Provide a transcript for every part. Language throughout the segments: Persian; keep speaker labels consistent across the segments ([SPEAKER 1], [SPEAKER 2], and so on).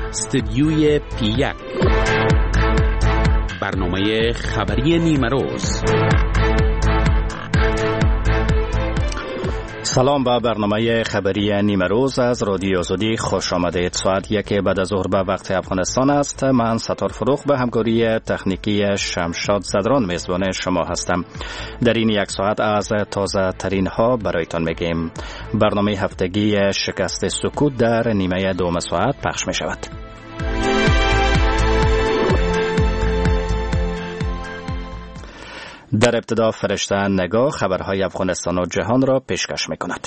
[SPEAKER 1] استدیوی پی1 برنامه خبری نیمروز.
[SPEAKER 2] سلام به برنامه خبری نیمروز از رادیو آزادی خوش آمدید. ساعت 1 بعد از ظهر به وقت افغانستان است. من ستار فروخ به همکاری تکنیکی شمشاد زدران میزبان شما هستم. در این یک ساعت از تازه ترین ها برایتان میگیم. برنامه هفتگی شکست سکوت در نیمه دوم ساعت پخش می شود. در ابتدا فرشته نگاه خبرهای افغانستان و جهان را پیشکش می کند.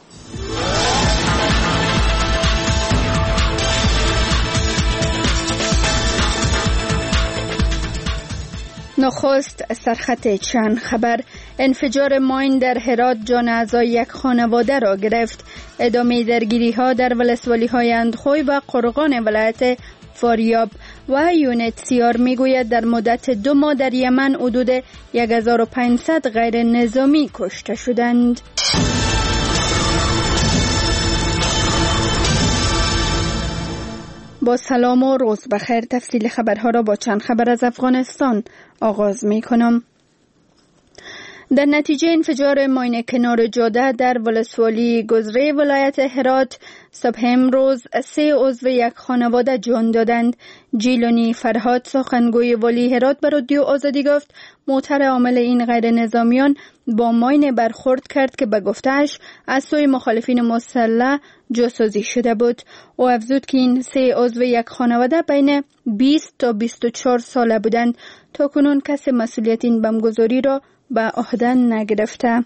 [SPEAKER 3] نخست سرخط چند خبر. انفجار ماین در هرات جان اعضای یک خانواده را گرفت. ادامه درگیری ها در ولسوالی های اندخوی و قرغان ولایت فاریاب. و یونتسیار میگوید در مدت 2 ماه در یمن حدود 1500 غیر نظامی کشته شدند. با سلام و روز بخیر. تفصیل خبرها را با چند خبر از افغانستان آغاز می کنم. در نتیجه انفجار ماین کنار جاده در ولسوالی گذره ولایت هرات صبح امروز 3 عضو یک خانواده جان دادند. جیلانی فرهاد سخنگوی والی هرات به رادیو آزادی گفت موتر عامل این غیر نظامیان با ماین برخورد کرد که به گفته‌اش از سوی مخالفین مسلح جاسازی شده بود. او افزود که این 3 عضو یک خانواده بین 20 تا 24 ساله بودند. تا کنون کسی مسئولیت این بمبگذاری را به عهده نگرفته.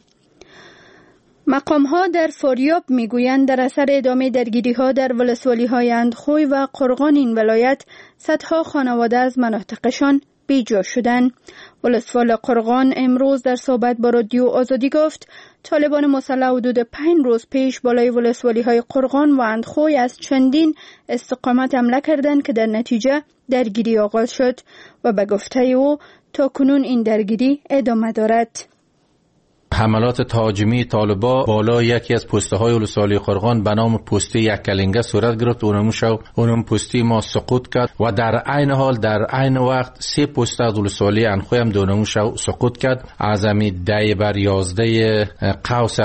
[SPEAKER 3] مقام‌ها در فاریاب میگویند در اثر ادامه درگیری‌ها در ولسوالی های اندخوی و قرغان این ولایت صدها خانواده از مناطقشان بیجا شدند. ولسوال قرغان امروز در صحبت با رادیو آزادی گفت طالبان مسلح حدود 5 روز پیش بالای ولسوالی های قرغان و اندخوی از چندین استقامت حمله کردند که در نتیجه درگیری آغاز شد و به گفته او تا کنون این درگیری ادامه دارد.
[SPEAKER 4] حملات تهاجمی طالبا بالای یکی از پسته های ولسوالی قرغان به نام پسته یک کلنگه صورت گرفت. اونم پسته ما سقوط کرد و در عین حال در عین وقت 3 پسته از ولسوالی انخوی هم دونمون سقوط کرد. از همین 10 بر 11 قوس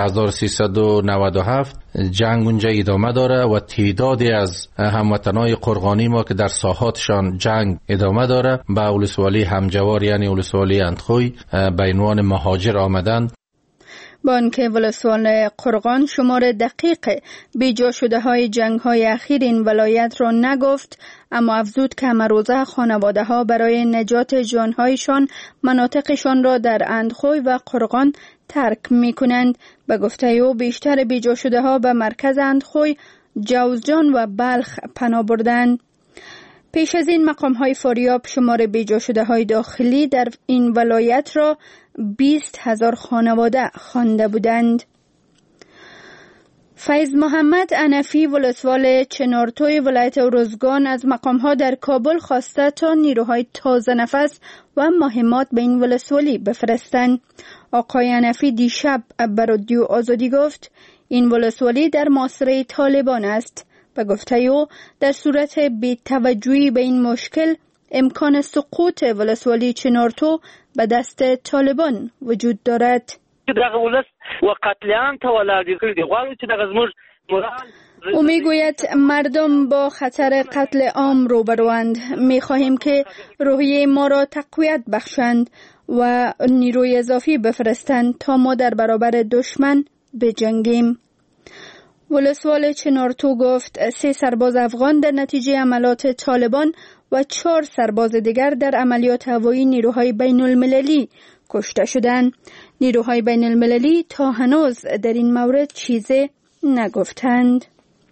[SPEAKER 4] 1397 جنگ اونجا ادامه داره و تعدادی از هموطنای قرغانی ما که در ساحاتشان جنگ ادامه داره به ولسوالی همجوار یعنی ولسوالی اندخوی به عنوان مهاجر آمدند.
[SPEAKER 3] با آنکه ولسوال قرغان شمار دقیق بیجا شده های جنگ های اخیر این ولایت را نگفت، اما افزود که همروزه خانواده ها برای نجات جانهایشان مناطقشان را در اندخوی و قرغان ترک می کنند. به گفته او بیشتر بیجا شده ها به مرکز اندخوی، جوزجان و بلخ پناه بردند. پیش از این مقام های فاریاب شمار بیجا شده های داخلی در این ولایت را 20,000 خانواده خوانده بودند. فیض محمد انفی ولسوال چنارتوی ولایت ارزگان از مقام‌ها در کابل خواسته تا نیروهای تازه نفس و مهمات به این ولسوالی بفرستند. آقای انفی دیشب به رادیو آزادی گفت این ولسوالی در محاصره طالبان است. به گفته او در صورت بی‌توجهی به این مشکل امکان سقوط ولسوالی چنارتو به دست طالبان وجود دارد. او میگوید مردم با خطر قتل عام روبروند. میخواهیم که روحیه ما را تقویت بخشند و نیروی اضافی بفرستند تا ما در برابر دشمن بجنگیم. ولسوال چنارتو گفت 3 سرباز افغان در نتیجه عملات طالبان و 4 سرباز دیگر در عملیات هوایی نیروهای بین المللی کشته شدند. نیروهای بین المللی تا هنوز در این مورد چیزی نگفتند.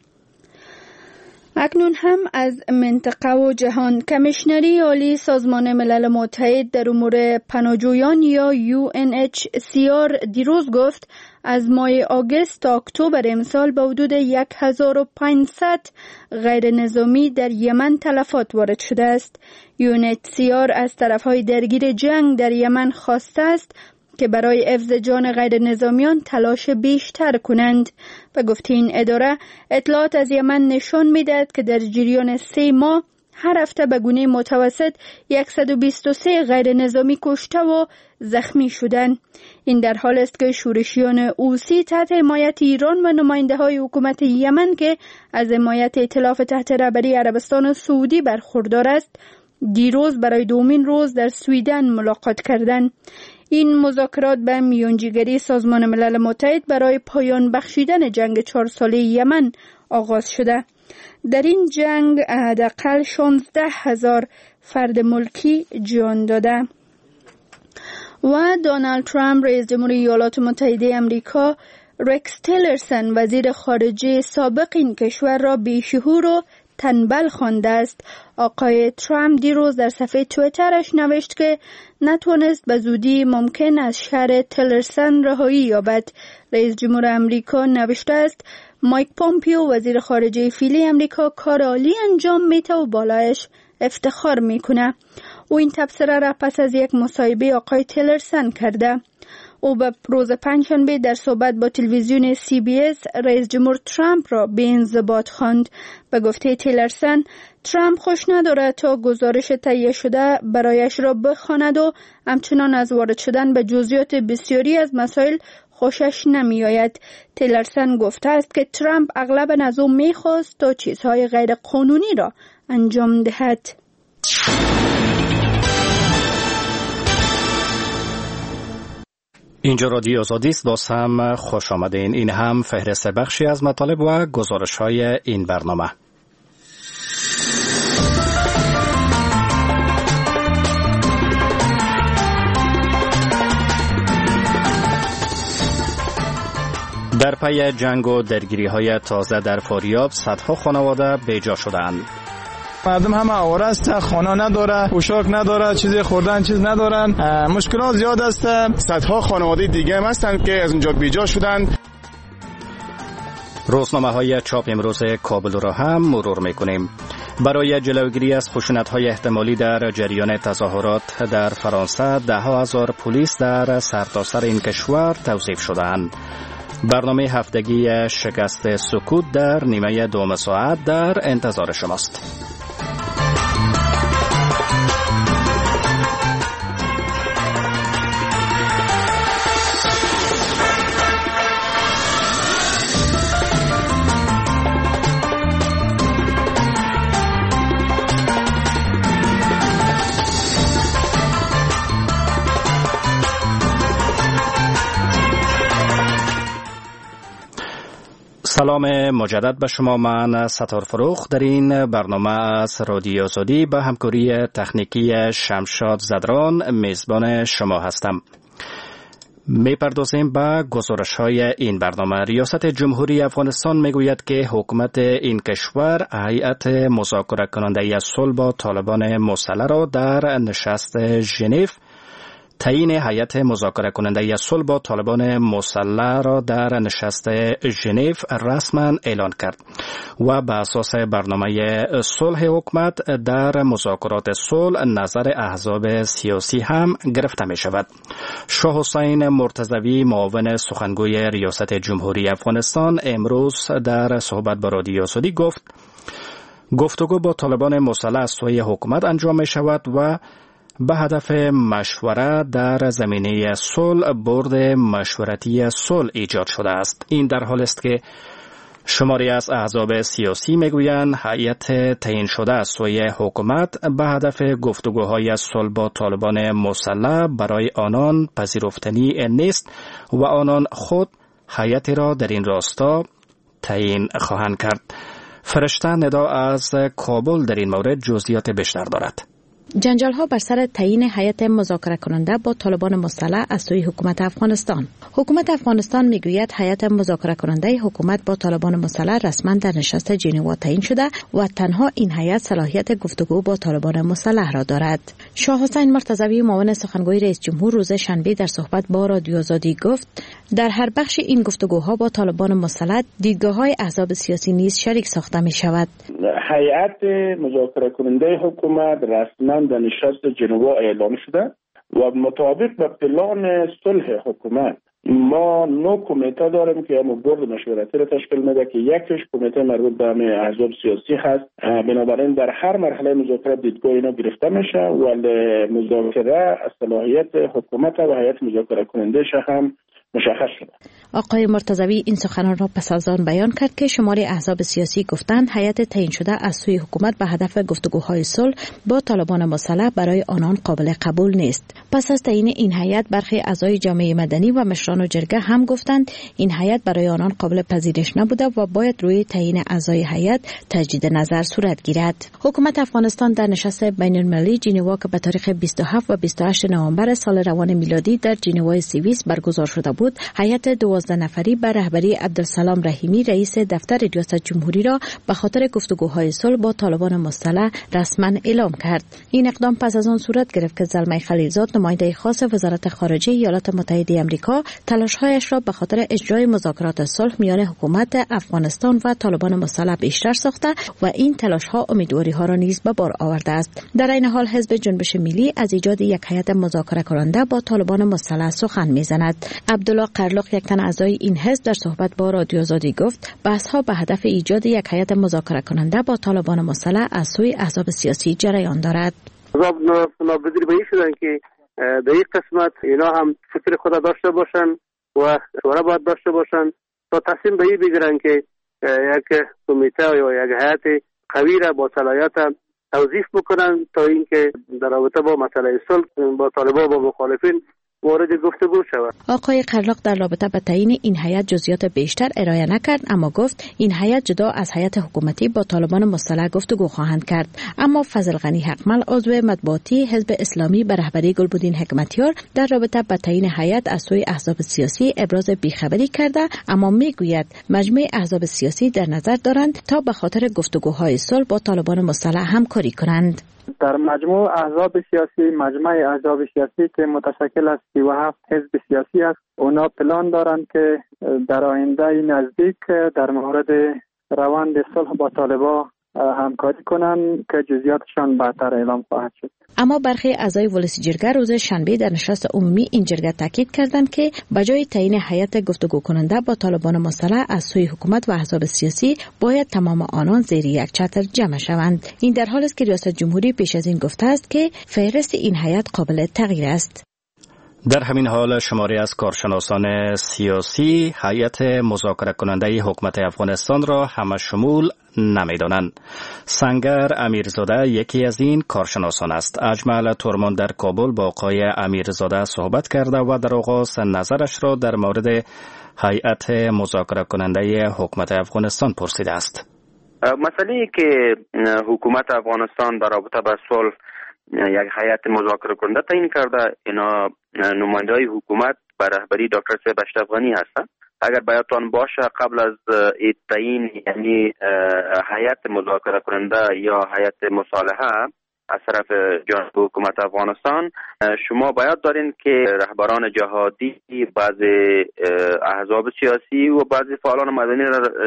[SPEAKER 3] اکنون هم از منطقه و جهان. کمیشنری عالی سازمان ملل متحد در امور پناهجویان یا UNHCR دیروز گفت از ماه آگوست تا اکتبر امسال به حدود 1500 غیر نظامی در یمن تلفات وارد شده است. UNHCR از طرفهای درگیر جنگ در یمن خواسته است که برای حفظ جان غیر نظامیان تلاش بیشتر کنند و گفت این اداره اطلاعات از یمن نشان می‌دهد که در جریان 3 ماه هر هفته به گونه متوسط 123 غیر نظامی کشته و زخمی شدند. این در حال است که شورشیان حوثی تحت حمایت ایران و نماینده‌های حکومت یمن که از حمایت ائتلاف تحت رهبری عربستان سعودی برخوردار است، دیروز برای دومین روز در سویدن ملاقات کردند. این مذاکرات به میانجیگری سازمان ملل متحد برای پایان بخشیدن جنگ 4 ساله یمن آغاز شده. در این جنگ حداقل 16,000 فرد ملکی جان داده. و دونالد ترامپ رئیس جمهور ایالات متحده آمریکا رکس تیلرسن وزیر خارجه سابق این کشور را بیشعور و تنبل خوانده است. آقای ترامپ دیروز در صفحه توییترش نوشت که نتوانست به زودی ممکن از شر تیلرسن رهایی یابد. رئیس جمهور آمریکا نوشته است مایک پومپیو وزیر خارجه فعلی آمریکا کار عالی انجام میده و بالایش افتخار میکنه. او این تبصره را پس از یک مصاحبه آقای تیلرسن کرده. او به روز پنجشنبه در صحبت با تلویزیون CBS رئیس جمهور ترامپ را بی‌انضباط خواند. به گفته تیلرسن ترامپ خوش ندارد تا گزارش تهیه شده برایش را بخواند و همچنان از وارد شدن به جزئیات بسیاری از مسائل خوشش نمی آید. تیلرسن گفته است که ترامپ اغلب از او می خواست تا چیزهای غیر قانونی را انجام دهد.
[SPEAKER 2] اینجا رادیو آزادی است. باز هم خوش آمدین. این هم فهرست بخشی از مطالب و گزارش‌های این برنامه. در پی جنگ و درگیری‌های تازه در فاریاب صدها خانواده بیجا شدند.
[SPEAKER 5] مردم همه آواره است، خانه نداره، پوشاک نداره، چیزی خوردن چیز ندارن، مشکلات زیاد است. صدها خانواده دیگه هم هستند که از اونجا بیجا شدند.
[SPEAKER 2] روزنامه‌های چاپ امروز کابل را هم مرور می‌کنیم. برای جلوگیری از خشونت‌های احتمالی در جریان تظاهرات در فرانسه 10,000 پلیس در سرتاسر این کشور توصیف شدند. برنامه هفتگی شکست سکوت در نیمه دوم ساعت در انتظار شماست. سلام مجدد به شما. من ستار فروخ در این برنامه از رادیو آزادی به همکاری تکنیکی شمشاد زدران میزبان شما هستم. میپردازیم به گزارش‌های این برنامه. ریاست جمهوری افغانستان میگوید که حکومت این کشور هیئت مذاکره کننده صلح با طالبان مسلح را در نشست ژنو تعیین هیئت مذاکره کننده صلح با طالبان مسلح را در نشست ژنو رسما اعلان کرد و به اساس برنامه صلح حکومت در مذاکرات صلح نظر احزاب سیاسی هم گرفته می شود. شاه حسین مرتضوی معاون سخنگوی ریاست جمهوری افغانستان امروز در صحبت با رادیو آزادی گفت گفتگو با طالبان مسلح از سوی حکومت انجام می شود و به هدف مشوره در زمینه صلح برد مشورتی صلح ایجاد شده است. این در حال است که شماری از احزاب سیاسی میگویند هیئت تعیین شده از سوی حکومت به هدف گفتگوهای صلح با طالبان مسلح برای آنان پذیرفتنی نیست و آنان خود هیئتی را در این راستا تعیین خواهند کرد. فرشته ندا از کابل در این مورد جزئیات بیشتر دارد.
[SPEAKER 6] جنجال ها بر سر تعیین هیئت مذاکره کننده با طالبان مسلح از سوی حکومت افغانستان. حکومت افغانستان میگوید هیئت مذاکره کننده حکومت با طالبان مسلح رسما در نشست ژنو تعیین شده و تنها این هیئت صلاحیت گفتگو با طالبان مسلح را دارد. شاه حسین مرتضوی معاون سخنگوی رئیس جمهور روز شنبه در صحبت با رادیو آزادی گفت در هر بخش این گفتگوها با طالبان مسلح دیدگاه‌های احزاب سیاسی نیز شریک ساخته می شود.
[SPEAKER 7] هیئت مذاکره کننده حکومت رسما در نشست ژنو اعلام شده و مطابق به پلان صلح حکومت ما 9 کمیته داریم که همون بورد مشورتی را تشکیل میده که یکیش کمیته مربوط به همه احزاب سیاسی هست. بنابراین در هر مرحله مذاکره دیدگاه اینا گرفته میشه ولی مذاکره از صلاحیت حکومت و هیئت مذاکره کننده هم مشخص شده.
[SPEAKER 6] آقای مرتضوی این سخنان را پس از آن بیان کرد که شماری احزاب سیاسی گفتند هیئت تعیین شده از سوی حکومت به هدف گفتگوهای صلح با طالبان مسلح برای آنان قابل قبول نیست. پس از تعیین این هیئت برخی اعضای جامعه مدنی و مشران جرگه هم گفتند این هیئت برای آنان قابل پذیرش نبوده و باید روی تعیین اعضای هیئت تجدید نظر صورت گیرد. حکومت افغانستان در نشست بین‌المللی ژنوا که به تاریخ 27 و 28 نوامبر سال روان میلادی در ژنوا سوئیس برگزار شده بود، هیئت 12 نفری به رهبری عبدالسلام رحیمی رئیس دفتر ریاست جمهوری را به خاطر گفتگوهای صلح با طالبان مسلح رسما اعلام کرد. این اقدام پس از آن صورت گرفت که زلمه خلیلزاد نماینده خاص وزارت خارجه ایالات متحده آمریکا تلاش‌هایش را به خاطر اجرای مذاکرات صلح میان حکومت افغانستان و طالبان مسلح بیشتر ساخته و این تلاش‌ها امیدواری‌ها را نیز به بار آورده است. در این حال حزب جنبش ملی از ایجاد یک هیئت مذاکره کننده با طالبان مسلح سخن می‌زند. عبدالله قرلق یک تن اعضای این حزب در صحبت با رادیو آزادی گفت بحث‌ها به هدف ایجاد یک هیئت مذاکره کننده با طالبان مسلح از سوی احزاب سیاسی جریان دارد.
[SPEAKER 8] احزاب ناپذیر به این شدن که در این قسمت اینا هم فکر خود داشته باشن و شورا باید داشته باشن تا تصمیم به این بگیرن که یک کمیته یا یک هیئت قوی را با صلاحیت توظیف بکنن تا اینکه در رابطه با مسئله صلح با طالبان و مخالفین وارد گفتگو شود.
[SPEAKER 6] آقای قرلق در رابطه با تعیین این هیئت جزئیات بیشتر ارائه نکرد، اما گفت این هیئت جدا از هیئت حکومتی با طالبان مسلح گفتگو خواهند کرد. اما فضل غنی حقمل عضو مطبوعاتی حزب اسلامی به رهبری گلبدین حکمتیار در رابطه با تعیین هیئت از سوی احزاب سیاسی ابراز بیخبری کرده، اما میگوید مجمع احزاب سیاسی در نظر دارند تا به خاطر گفتگوهای صلح با طالبان مسلح همکاری کنند.
[SPEAKER 9] در مجموع احزاب سیاسی که متشکل از 37 حزب سیاسی است، اونا پلان دارند که در آینده نزدیک در مورد روند صلح با طالبان همکاری کنند که جزئیاتشان بعدتر اعلام خواهد شد.
[SPEAKER 6] اما برخی اعضای ولسی جرگه روز شنبه در نشست عمومی این جرگه تاکید کردند که بجای تعیین هیئت گفتگو کننده با طالبان مسلح از سوی حکومت و احزاب سیاسی باید تمام آنان زیر یک چتر جمع شوند. این در حالی است که ریاست جمهوری پیش از این گفته است که فهرست این هیئت قابل تغییر است.
[SPEAKER 2] در همین حال شماری از کارشناسان سیاسی هیئت مذاکره کننده حکومت افغانستان را همه شمول نمی‌دانند. سنگر امیرزاده یکی از این کارشناسان است. اجمل تورمان در کابل با آقای امیرزاده صحبت کرده و در آغاز نظرش را در مورد هیئت مذاکره کننده حکومت افغانستان پرسیده است.
[SPEAKER 10] مسئله که حکومت افغانستان در رابطه با صلح یک هیئت مذاکره کننده تعیین کرده، اینا نماینده‌های حکومت به رهبری دکتر صاحب اشرف غنی هستند. اگر بیاتون باشه قبل از تعیین یعنی هیئت مذاکره کننده یا هیئت مصالحه از طرف جانب حکومت افغانستان، شما باید دارین که رهبران جهادی، بعضی احزاب سیاسی و بعضی فعالان مدنی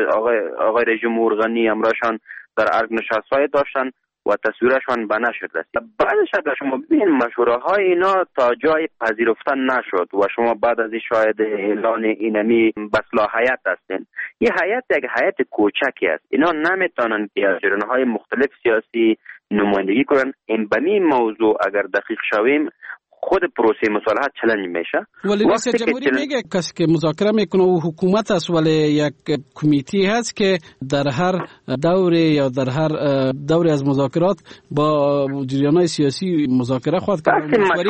[SPEAKER 10] آقای رژیم غنی امرشان در ارگ نشست‌های داشتن و تصویرشان به نشر رسید. بعدش اگر شما ببینید مشوره های اینا تا جای پذیرفتن نشد و شما بعد از این شاید اعلان اینمی بصلاحیت هستین. این هیئت یک هیئت کوچکی است. اینا نمیتونن که از جریان‌های مختلف سیاسی نمایندگی کنن. این به این موضوع اگر دقیق شویم خود پروسه مصالحت چالش میشه.
[SPEAKER 11] ولی رئیس جمهوری میگه کسی که مذاکره میکنه و حکومت است، ولی یک کمیته هست که در هر دوره یا در هر دوره از مذاکرات با جریان‌های سیاسی مذاکره خواهد کرد.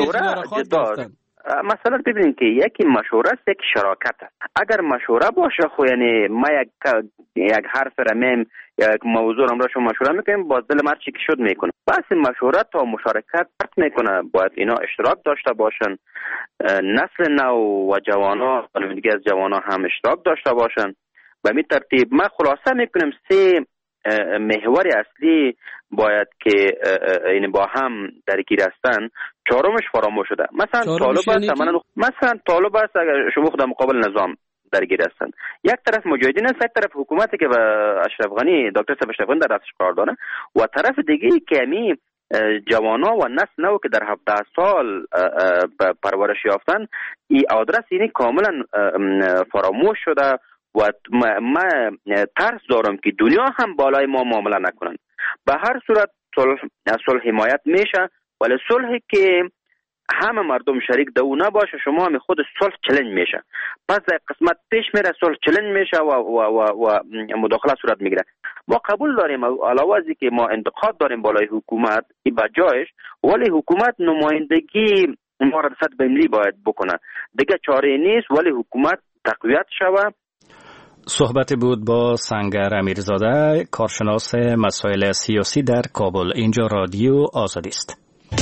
[SPEAKER 10] مثلا ببینید که یکی مشوره است، یک شراکت است. اگر مشوره باشه خو یعنی ما یک حرف رمیم یک موضوع را شما مشوره میکنیم باز دل مرد چی که شد میکنه. بس مشوره تا مشارکت میکنه باید اینا اشتراک داشته باشن، نسل نو و جوانا و دیگه از جوانا هم اشتراک داشته باشن. به این ترتیب ما خلاصه میکنیم سه محور اصلی باید که این با هم درگیر هستن. چهارمش فراموش شده. مثلا طالب است اگر شما خود مقابل نظام درگیر هستن، یک طرف مجاهدین است، یک طرف حکومتی که به اشرف غنی دکتر صاحب اشرف غنی در دستش کار داره و طرف دیگه که می جوانا و نسل نو که در 17 سال پرورش یافتن این آدرس اینی کاملا فراموش شده و من ترس دارم که دنیا هم بالای ما معامله نکنن. به هر صورت صلح حمایت میشه، ولی صلحی که همه مردم شریک دو نباشه، شما هم خود صلح چلنج میشه. پس در قسمت پیش میره صلح چلنج میشه و مداخله صورت میگیره. ما قبول داریم علاوه از که ما انتقاد داریم بالای حکومت ای بجایش، ولی حکومت نمایندگی ما را صد بملی باید بکنه. دیگه چاره نیست، ولی حکومت تقویت شود.
[SPEAKER 2] صحبت بود با سنگر امیرزاده، کارشناس مسائل سیاسی در کابل. اینجا رادیو آزادی است.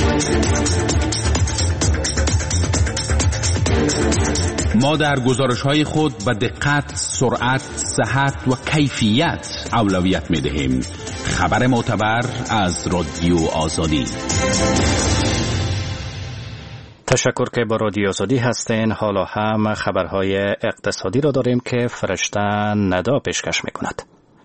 [SPEAKER 1] ما در گزارش‌های خود به دقت، سرعت، صحت و کیفیت اولویت می‌دهیم. خبر معتبر از رادیو آزادی.
[SPEAKER 2] تشکر که با رادیو آزادی هستین. حالا هم خبرهای اقتصادی را داریم که فرشته ندا پیشکش می‌کند.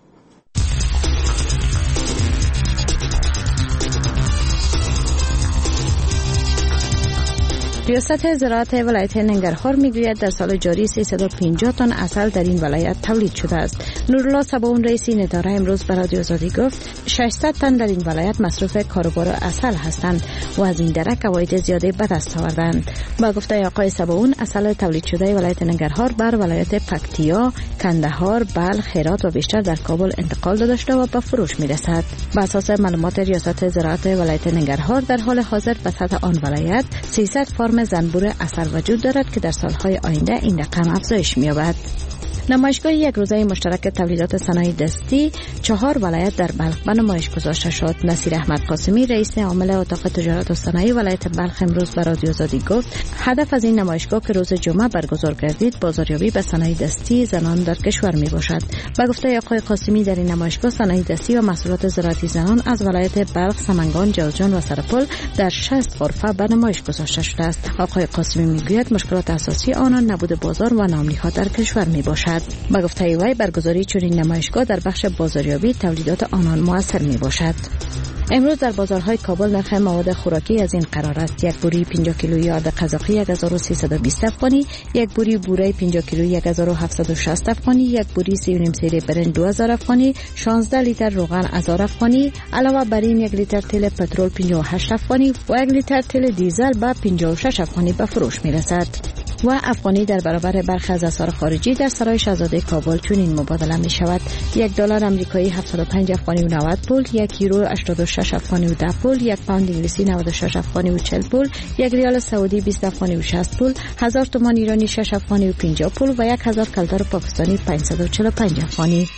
[SPEAKER 6] ریاست زراعت ولایت ننگرهار میگوید در سال جاری 350 تن عسل در این ولایت تولید شده است. نورالله صباون رئیس این اداره امروز به رادیو آزادی گفت 600 تن در این ولایت مصروف کاروبار عسل هستند و از این درک عواید زیاده به دست آوردند. با گفته آقای صباون، عسل تولید شده ولایت ننگرهار بر ولایت پکتیا، کندهار، بلخ، هرات و بیشتر در کابل انتقال داده شده و به فروش میرسد. بر اساس معلومات ریاست زراعت ولایت ننگرهار در حال حاضر به سطح آن ولایت 300 فارم زنبور عسل وجود دارد که در سالهای آینده این رقم افزایش می‌یابد. نمایشگاه یک روزه مشترک تولیدات صنایع دستی 4 ولایت در بلخ به نمایش گذاشته شد. نصیر احمد قاسمی رئیس عامل اتاق تجارت و صنایع ولایت بلخ امروز به رادیو آزادی گفت هدف از این نمایشگاه که روز جمعه برگزار گردید بازاریابی به صنایع دستی زنان در کشور می باشد. به گفته آقای قاسمی در این نمایشگاه صنایع دستی و محصولات زراعتی زنان از ولایت بلخ، سمنگان، جوزجان و سرپل در 60 غرفه به نمایش گذاشته شده است. آقای قاسمی میگوید مشکلات اساسی آنان نبود بازار و نامنیها در کشور می باشد. با گفته وی برگزاری چنین نمایشگاه در بخش بازاریابی تولیدات آنان موثر می باشد. امروز در بازارهای کابل نرخ مواد خوراکی از این قرار است: یک بوری 50 کیلویی آرد قزاقی 1320 افغانی، یک بوری بوره 50 کیلویی 1760 افغانی، یک بوری 3.5 سیر برنج 2000 افغانی، 16 لیتر روغن 1000 افغانی. علاوه بر این 1 لیتر تیل پترول 58 افغانی و 1 لیتر تیل دیزل به 56 افغانی به فروش می رسد. و افغانی در برابر برخی از اسعار خارجی در سرای شاهزاده کابل چنین مبادله می شود: یک دلار آمریکایی 75 افغانی و 90 پول، یک یورو 86 افغانی و 10 پول، یک پوند انگلیسی 96 افغانی و 40 پول، یک ریال سعودی 20 افغانی و 60 پول، 1000 تومان ایرانی 6 افغانی و 50 پول و 1000 کلدار پاکستانی 545 افغانی.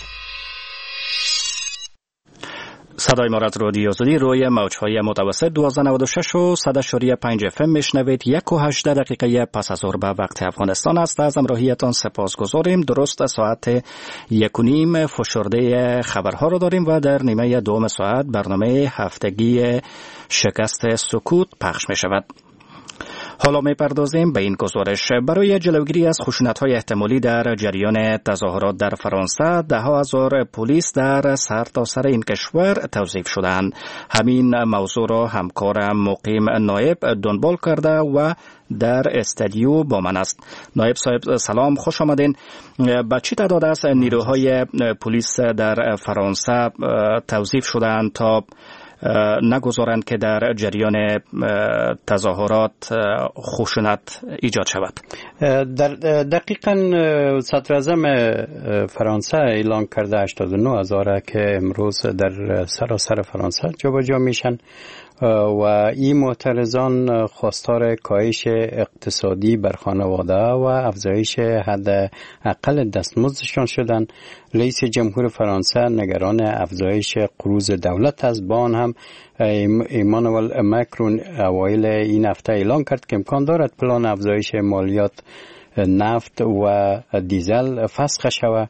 [SPEAKER 2] صدای ما را از رادیو آزادی روی موج‌های متوسط 1296 و 100.5 FM میشنوید. 1:18 دقیقه پس از ظهر به وقت افغانستان است. از همراهیتان سپاسگزاریم. درست ساعت 1:30 فشرده خبرها را داریم و در نیمه دوم ساعت برنامه هفتگی شکست سکوت پخش می شود. حالا می‌پردازیم به این گزارش. برای جلوگیری از خشونت‌های احتمالی در جریان تظاهرات در فرانسه 10,000 پلیس در سرتاسر این کشور توظیف شدند. همین موضوع را همکارم مقیم نایب دنبال کرده و در استودیو با من است. نایب صاحب سلام، خوش آمدین. با چه تعداد از نیروهای پلیس در فرانسه توظیف شدند تا نگذارند که در جریان تظاهرات خشونت ایجاد شود؟
[SPEAKER 12] دقیقاً صدر اعظم فرانسه اعلان کرده 89,000 که امروز در سراسر فرانسه جابجا میشن و این معترضان خواستار کاهش اقتصادی بر خانواده و افزایش حد اقل دستمزدشان شدن. رئیس جمهور فرانسه نگران افزایش قروض دولت از بان هم ایمانوئل مکرون اوایل این هفته اعلان کرد که امکان دارد پلان افزایش مالیات نفت و دیزل فسخ شود.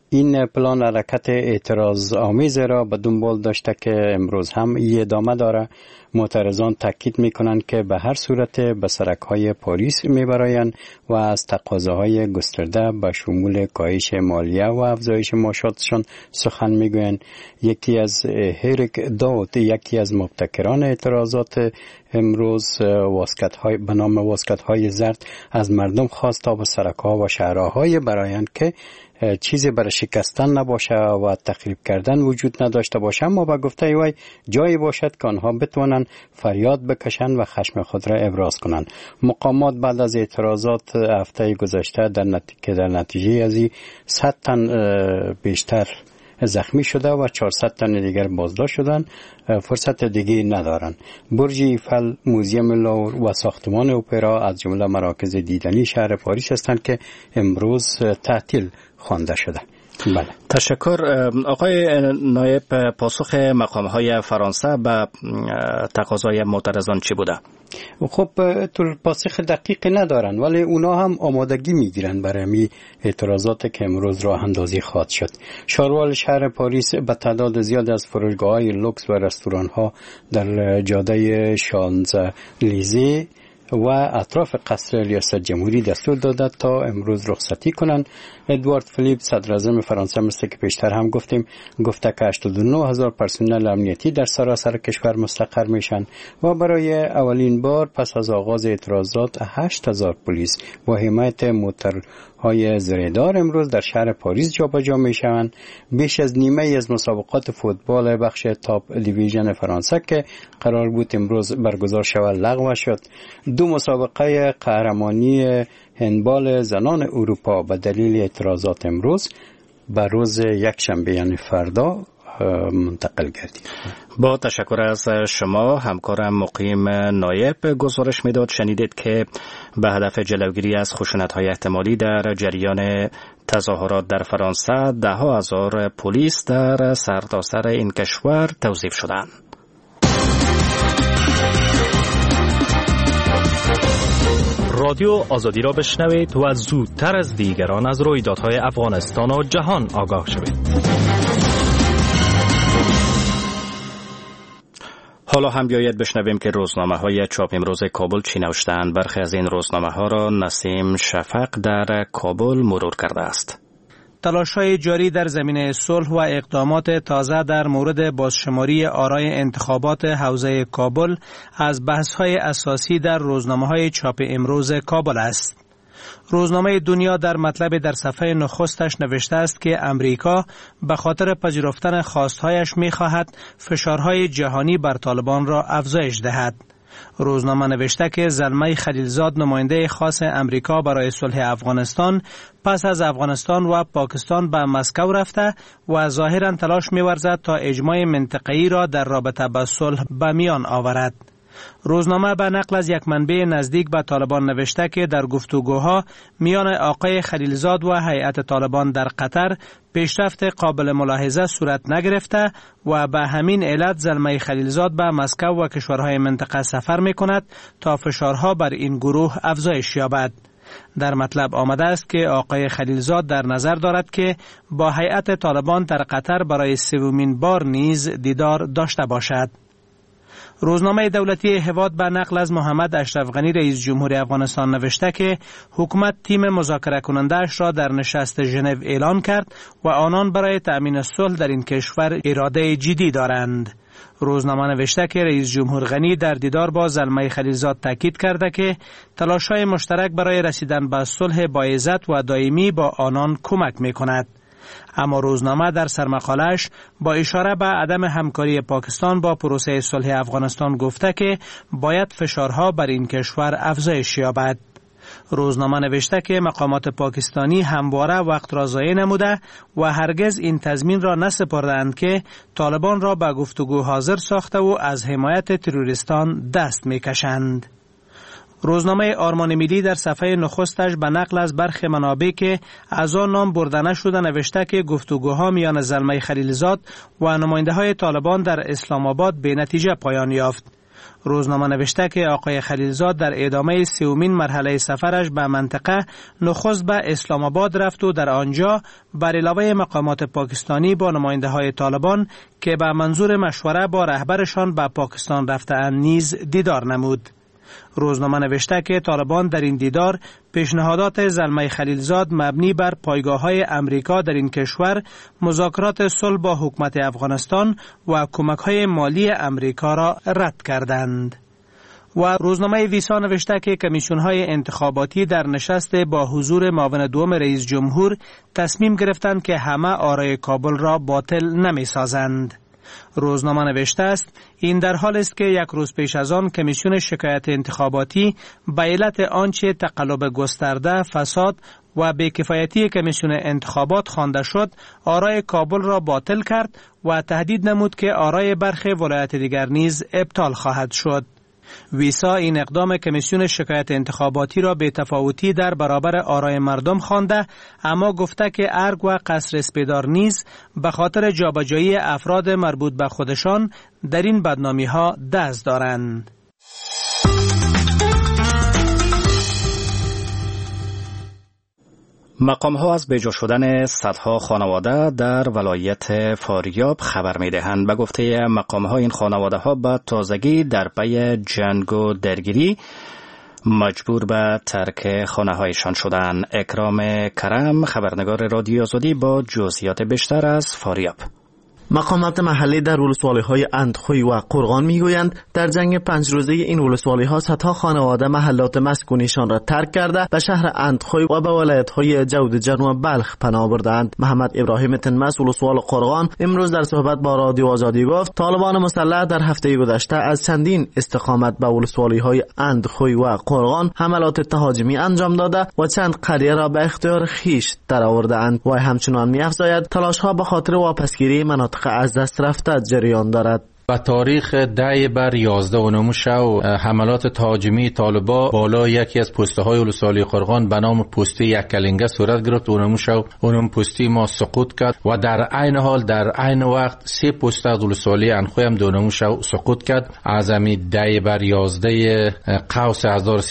[SPEAKER 12] این پلان حرکت اعتراض آمیز را به دنبال داشته که امروز هم ادامه داره. معترضان تاکید میکنند که به هر صورت به سرک‌های پاریس میبرایند و از تقاضاهای گسترده به شمول کاهش مالیه و افزایش معاشاتشان سخن میگویند. یکی از هریک داوت، یکی از مبتکران اعتراضات امروز، به نام واسکت‌های زرد، از مردم خواست تا به سرک‌ها و شهرهای برایند که چیزی برای شکستن نباشه و تخریب کردن وجود نداشته باشه، اما با گفته وی جایی باشد که آنها بتوانند فریاد بکشند و خشم خود را ابراز کنند. مقامات بعد از اعتراضات هفته گذشته در نتیجه از 100 تن بیشتر زخمی شده و 400 تن دیگر بازداشت شدند. فرصت دیگه ندارن. برج ایفل، موزیم لوور و ساختمان اپرا از جمله مراکز دیدنی شهر پاریس هستند که امروز تعطیل خوانده شده. بله.
[SPEAKER 2] تشکر. آقای نایب، پاسخ مقام‌های فرانسه به تقاضای معترضان چی بوده؟
[SPEAKER 12] خب پاسخ دقیقی ندارن، ولی اونا هم آمادگی میگیرن برای می اعتراضات که امروز راه اندازی خواهد شد. شاروال شهر پاریس به تعداد زیاد از فروشگاه‌های لوکس و رستوران‌ها در جاده شانزلیزه و اطراف قصر ریاست جمهوری دستور داده تا امروز رخصتی کنند. ادوارد فلیپ، صدر اعظم فرانسه، مثل که پیشتر هم گفته که 89,000 پرسنل امنیتی در سراسر کشور مستقر میشن و برای اولین بار پس از آغاز اعتراضات 8,000 پلیس با حمایت موتورهای زیردار امروز در شهر پاریس جابجا میشوند. بیش از نیمه از مسابقات فوتبال بخش تاپ دیویژن فرانسه که قرار بود امروز برگزار شود لغو شد. 2 مسابقه قهرمانی هندبال زنان اروپا به دلیل اعتراضات امروز به روز یکشنبه یعنی فردا منتقل گردید.
[SPEAKER 2] با تشکر از شما. همکارم مقیم نایب گزارش میداد. شنیدید که به هدف جلوگیری از خشونت‌های احتمالی در جریان تظاهرات در فرانسه 10,000 پلیس در سرتاسر این کشور توظیف شدند.
[SPEAKER 13] رادیو آزادی را بشنوید و زودتر از دیگران از رویدادهای افغانستان و جهان آگاه شوید.
[SPEAKER 2] حالا هم بیاید بشنویم که روزنامه‌های چاپ امروز کابل چی نوشته‌اند. برخی از این روزنامه‌ها را نسیم شفق در کابل مرور کرده است.
[SPEAKER 14] تلاش‌های جاری در زمینه صلح و اقدامات تازه در مورد بازشماری آرای انتخابات حوزه کابل از بحث‌های اساسی در روزنامه‌های چاپ امروز کابل است. روزنامه دنیا در مطلب در صفحه نخستش نوشته است که امریکا به خاطر پذیرفتن خواستهایش می‌خواهد فشارهای جهانی بر طالبان را افزایش دهد. روزنامه نوشته که زلمه خلیلزاد، نماینده خاص امریکا برای صلح افغانستان، پس از افغانستان و پاکستان به مسکو رفته و ظاهراً تلاش می‌ورزد تا اجماع منطقه‌ای را در رابطه با صلح به میان آورد. روزنامه به نقل از یک منبع نزدیک به طالبان نوشته که در گفتگوها میان آقای خلیلزاد و هیئت طالبان در قطر پیشرفت قابل ملاحظه صورت نگرفته و به همین علت زلمه خلیلزاد به مسکو و کشورهای منطقه سفر می کند تا فشارها بر این گروه افزایش یابد. در مطلب آمده است که آقای خلیلزاد در نظر دارد که با هیئت طالبان در قطر برای 3مین بار نیز دیدار داشته باشد. روزنامه دولتی هواد به نقل از محمد اشرف غنی رئیس جمهور افغانستان نوشته که حکومت تیم مذاکره کننده‌اش را در نشست ژنو اعلان کرد و آنان برای تأمین صلح در این کشور اراده جدی دارند. روزنامه نوشته که رئیس جمهور غنی در دیدار با زلمه خلیلزاد تاکید کرده که تلاش‌های مشترک برای رسیدن به صلح باعزت و دائمی با آنان کمک می‌کند. اما روزنامه در سرمقاله‌اش با اشاره به عدم همکاری پاکستان با پروسه صلح افغانستان گفته که باید فشارها بر این کشور افزایش یابد. روزنامه نوشته که مقامات پاکستانی همواره وقت را ضایع نموده و هرگز این تضمین را نسپردند که طالبان را به گفتگو حاضر ساخته و از حمایت تروریستان دست می‌کشند. روزنامه آرمان ملی در صفحه نخستش به نقل از برخی منابع که از آن نام برده نشده نوشته که گفتگوها میان زلمه خلیلزاد و نماینده‌های طالبان در اسلام آباد به نتیجه پایان یافت. روزنامه نوشته که آقای خلیلزاد در ادامه سومین مرحله سفرش به منطقه نخست به اسلام آباد رفت و در آنجا بر علاوه مقامات پاکستانی با نماینده های طالبان که به منظور مشوره با رهبرشان به پاکستان رفته‌اند نیز دیدار نمود. روزنامه نوشته که طالبان در این دیدار پیشنهادات زلمه خلیلزاد مبنی بر پایگاه‌های امریکا در این کشور، مذاکرات صلح با حکومت افغانستان و کمک‌های مالی امریکا را رد کردند. و روزنامه ویسا نوشته که کمیسیون‌های انتخاباتی در نشست با حضور معاون دوم رئیس جمهور تصمیم گرفتند که همه آرای کابل را باطل نمی‌سازند. روزنامه نوشته است این در حال است که یک روز پیش از آن کمیسیون شکایت انتخاباتی به علت آنچه تقلب گسترده، فساد و بی‌کفایتی کمیسیون انتخابات خوانده شد آرای کابل را باطل کرد و تهدید نمود که آرای برخی ولایت دیگر نیز ابطال خواهد شد. ویسا این اقدام کمیسیون شکایت انتخاباتی را بی‌تفاوتی در برابر آرای مردم خوانده، اما گفته که ارگ و قصر اسپیدار نیز به خاطر جابجایی افراد مربوط به خودشان در این بدنامی‌ها دست دارند.
[SPEAKER 2] مقام‌ها از بیجا شدن صدها خانواده در ولایت فاریاب خبر می‌دهند. به گفته مقام‌ها این خانواده‌ها به تازگی در پی جنگ و درگیری مجبور به ترک خانه‌هایشان شدند. اکرام کرم، خبرنگار رادیو آزادی، با جزئیات بیشتر از فاریاب.
[SPEAKER 15] مقامات محلی در ولسوالی‌های اندخوی و قرغان میگویند در جنگ 5 روزه این ولسوالی‌ها صدها خانواده محلات مسکونیشان را ترک کرده به شهر اندخوی و به ولایت‌های جودجان و بلخ پناه بردند. محمد ابراهیم تنمس، ولسوال قرغان، امروز در صحبت با رادیو آزادی گفت طالبان مسلح در هفته گذشته از چندین استقامت به ولسوالی‌های اندخوی و قرغان حملات تهاجمی انجام داده و چند قریه را به اختیار خیش درآورده‌اند و همچنان می‌افزاید تلاش‌ها به خاطر واپسگیری مناطق از دست رفته جریان دارد.
[SPEAKER 4] و تاریخ 10/11 شو حملات تهاجمی طالبا بالا یکی از پست‌های ولسوالی قرغان به نام پست یکلنگه صورت گرفت. اونم پستی ما سقوط کرد و در عین حال در عین وقت 3 پست از ولسوالی انخوی هم دونم شو سقوط کرد. از همین 10/11 قوس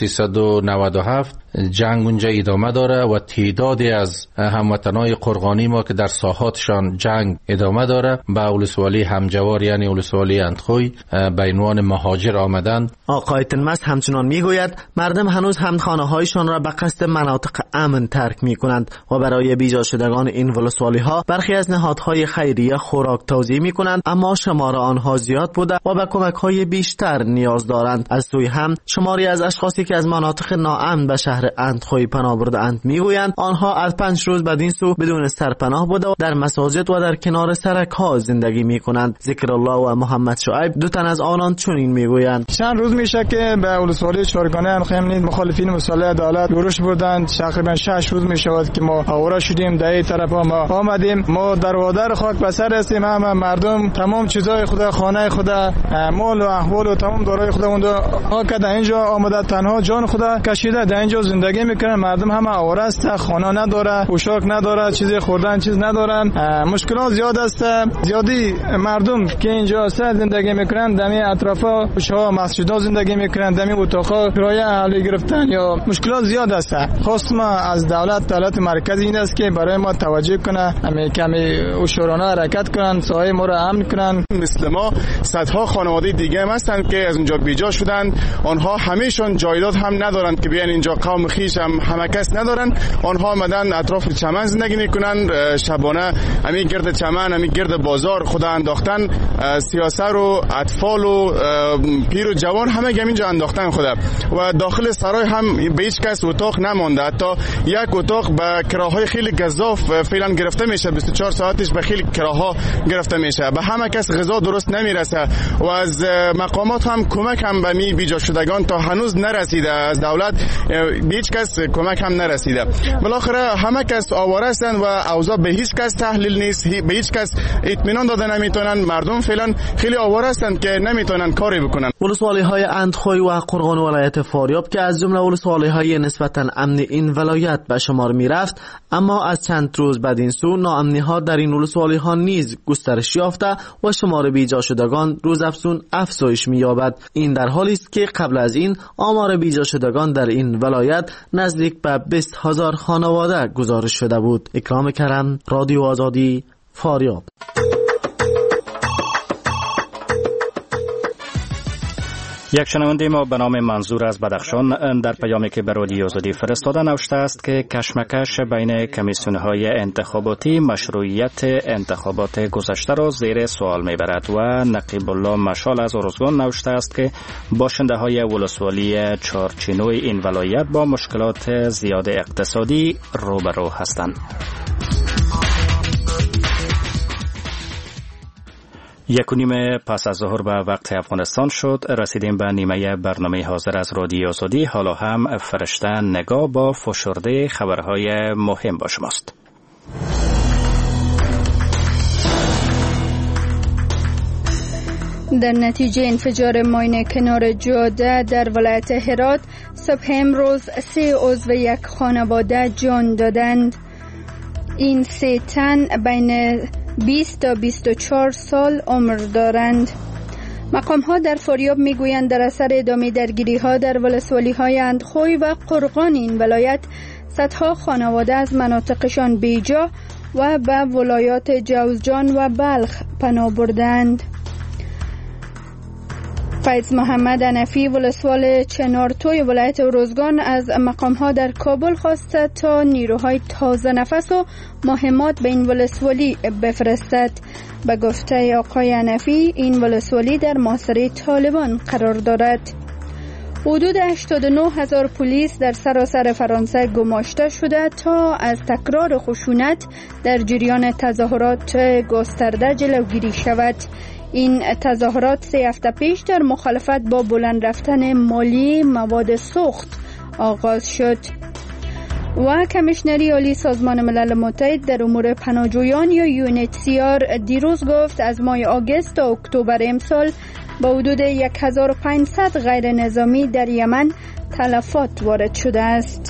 [SPEAKER 4] 1397 جنگ اونجا ادامه داره و تعدادی از هموطنای قرغانی ما که در ساحاتشان جنگ ادامه داره به ولسوالی همجوار یعنی ولسوالی اندخوی به عنوان مهاجر آمدند.
[SPEAKER 15] آقای تنمس همچنان میگوید مردم هنوز هم خانه‌هایشان را به قصد مناطق امن ترک میکنند و برای بیجا شدگان این ولسوالی ها برخی از نهادهای خیریه خوراک توزیع میکنند، اما شمار آنها زیاد بوده و به کمک‌های بیشتر نیاز دارند. از سوی هم شماری از اشخاصی که از مناطق ناامن به شهر اندخوی پناه برده‌اند میگویند آنها از 5 روز بدین سو بدون سرپناه بوده و در مساجد و در کنار سرک‌ها زندگی میکنند. ذکر الله و محمد شعیب، 2 تن از آنان چنین میگویند
[SPEAKER 5] چند روز میشه که به ولسوالی چارگانه انخوی نیز مخالفین مسلح عدالت یورش بردند. تقریبا 6 روز میشود که ما آواره شدیم، در این طرف ما آمدیم. ما در وادر خاک بسر هستیم، همه مردم تمام چیزای خود، خانه خود، مال و احوال و تمام دارای خود اونجا در اینجا آمده تنها جان خود کشیده در اینجا زندگی میکنن. مردم همه آواره است، خانه نداره، پوشاک نداره، چیزی خوردن چیز ندارن. مشکلات زیاد است. زیادی مردم که اینجا زندگی میکنن دمی اطرافا شاه مسجدها زندگی میکنن، دمی اتاقا کرایه اهلی گرفتن یا مشکلات زیاد است. خواست ما از دولت مرکزی این است که برای ما توجه کنه، همین کمی اشورانه حرکت کنن، سایه ما را امن کنن. مثل ما صدها خانواده دیگه هم هستند که از اونجا بیجا شدن. آنها همیشون جایداد هم ندارند که بیان اینجا، قوم خیش هم همه کس ندارن. آنها آمدن اطراف چمن زندگی میکنن، شبانه همین گرد چمن، همین گرد بازار خدا انداختن. سیاسر و اطفال و پیر و جوان همه همینجا انداختن خدا و داخل سرای هم به هیچ کس اتاق نمانده. حتی یک اتاق به کراهای خیلی گزاف فعلا گرفته میشه، 24 ساعتش به خیلی کراها گرفته میشه. به همه کس غذا درست نمیرسه و از مقامات هم کمک هم به می بیجا شدگان تا هنوز نرسیده. از دولت به هیچ کس کمک هم نرسیده. بالاخره همه کس آواره هستند و اوضاع به هیچ کس تحلیل نیست، به هیچ کس اطمینان داده نمیتونن. مردم فعلا خیلی آواره هستند که نمیتونن کاری بکنن.
[SPEAKER 15] ولسوالی‌های اندخوی و قرغان ولایت فاریاب که از جمله ولسوالی‌های نسبتاً امن این ولایت به شمار میرفت، اما از چند روز بعد این سو ناامنی‌ها در این ولسوالی‌ها نیز گسترش یافته و شمار بیجا شدگان روز افزون افزایش می‌یابد. این در حالی است که قبل از این آمار بیجا شدگان در این ولایت نزدیک به 20,000 خانواده گزارش شده بود. اکرام کرم، رادیو آزادی، فاریاب.
[SPEAKER 2] یک شنونده ما به نام منظور از بدخشان در پیامی که به رادیو آزادی فرستاده نوشته است که کشمکش بین کمیسیون‌های انتخاباتی مشروعیت انتخابات گذشته را زیر سوال میبرد و نقیب الله مشال از ارزگان نوشته است که باشنده‌های ولسوالی چارچینوی این ولایت با مشکلات زیاد اقتصادی روبرو هستند. 1:30 پس از ظهر به وقت افغانستان شد. رسیدیم به نیمه برنامه حاضر از رادیو آزادی. حالا هم فرشته نگاه با فشرده خبرهای مهم با شماست.
[SPEAKER 3] در نتیجه انفجار ماین کنار جاده در ولایت هرات صبح امروز 3 عضو یک خانواده جان دادند. این 3 تن بین 20 تا 24 سال عمر دارند. مقام ها در فاریاب میگویند در اثر ادامه درگیری ها در ولسوالی های اندخوی و قرغان این ولایت صدها خانواده از مناطقشان بیجا و به ولایات جوزجان و بلخ پناه بردند. فیض محمد حنفی ولسوال چنارتوی ولایت ارزگان از مقام‌ها در کابل خواسته تا نیروهای تازه نفس و مهمات به این ولسوالی بفرستد. به گفته آقای حنفی این ولسوالی در محاصره طالبان قرار دارد. حدود 89,000 پلیس در سراسر فرانسه گماشته شده تا از تکرار خشونت در جریان تظاهرات گسترده جلوگیری شود. این تظاهرات 3 هفته پیش در مخالفت با بلند رفتن مالی مواد سوخت آغاز شد. و کمیشنری عالی سازمان ملل متحد در امور پناهجویان یا UNHCR دیروز گفت از ماه آگوست تا اکتبر امسال با حدود 1500 غیر نظامی در یمن تلفات وارد شده است.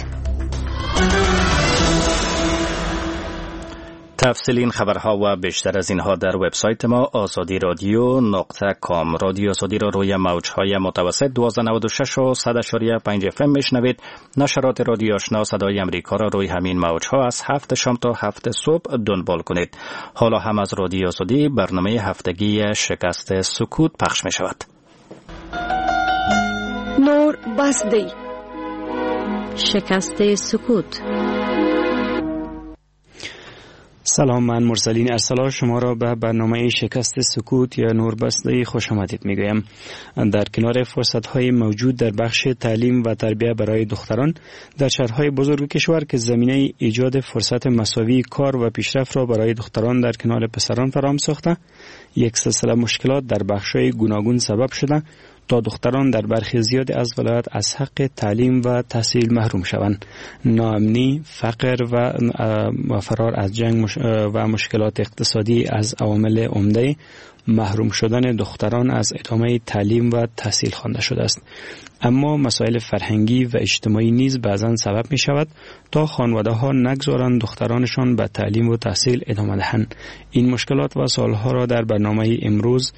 [SPEAKER 2] تفصیل این خبرها و بیشتر از اینها در وبسایت ما azadiradyo.com. رادیو آزادی را روی موجهای متوسط 1296 و 100.5 FM میشنوید. نشرات رادیو آشنا صدای امریکا را روی همین موجها از 7 شام تا 7 صبح دنبال کنید. حالا هم از رادیو آزادی برنامه هفتگی شکست سکوت پخش می شود.
[SPEAKER 6] نور بسدی شکست سکوت.
[SPEAKER 16] سلام، من مرسلین ارسلا شما را به برنامه شکست سکوت یا نوربسته خوش آمدید میگویم. در کنار فرصت‌های موجود در بخش تعلیم و تربیت برای دختران در شهرهای بزرگ کشور که زمینه ایجاد فرصت مساوی کار و پیشرفت را برای دختران در کنار پسران فراهم ساخته، یک سلسله مشکلات در بخش‌های گوناگون سبب شده تا دختران در برخی زیاد از ولایات از حق تعلیم و تحصیل محروم شوند. ناامنی، فقر و فرار از جنگ و مشکلات اقتصادی از عوامل عمده محروم شدن دختران از ادامه تعلیم و تحصیل خوانده شده است. اما مسائل فرهنگی و اجتماعی نیز بعضا سبب می شود تا خانواده ها نگذارند دخترانشان به تعلیم و تحصیل ادامه دهند. این مشکلات و سوالها را در برنامه امروز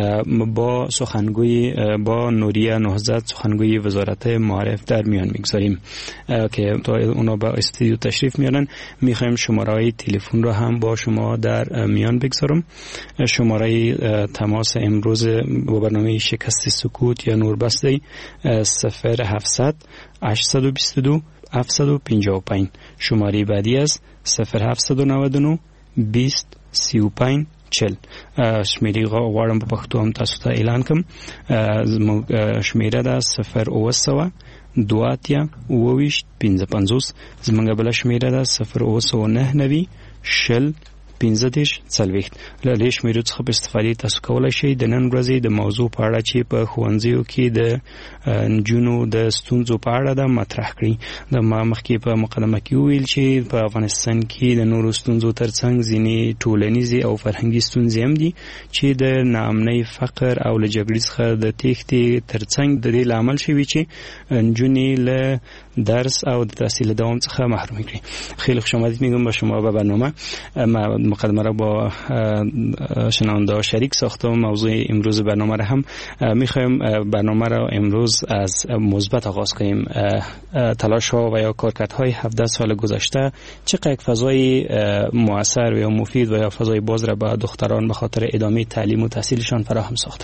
[SPEAKER 16] با نوریه نهضت سخنگوی وزارت معارف در میان میگذاریم که تا اونا به استودیو تشریف میارن. میخوایم شماره تلفن را هم با شما در میان بگذارم. شماره تماس امروز با برنامه شکست سکوت یا نوربسته 0700 822 755. شماره بعدی از 0799 20 35 40. شمیره غواړم په پښتو هم تاسو ته اعلان کوم. شمیره ده 0900 دواتیا اوویشت 55. زمونږ بل شمیره ده 0990 شل 15 40 له شمیرو څخه په استفادې تاسو کولای شئ د نن ورځې د موضوع په اړه چې په ښوونځیو کې د نجونو د ستونزو په اړه د مطرح کړي. د مخکې په مقدمه کې ویل چې په افغانستان کې د نورو ستونزو ترڅنګ ځینې ټولنیزې او فرهنګي ستونزې هم دي چې د ناامنۍ، فقر او له جګړې څخه د تېښتې ترڅنګ د دې لامل شوي چې نجونې له درس او د تحصیل دوام څخه محروم کړي. خیلی خوش آمدید میگم با شما به برنامه. مقدمه را با شنونده شریک ساختم. موضوع امروز برنامه را هم میخوایم برنامه را امروز از مثبت آغاز کنیم. تلاش ها و یا کارکردهای 17 سال گذشته چقدر فضای مؤثر و یا مفید و یا فضای باز را به دختران به خاطر ادامه تعلیم و تحصیلشان فراهم ساخته؟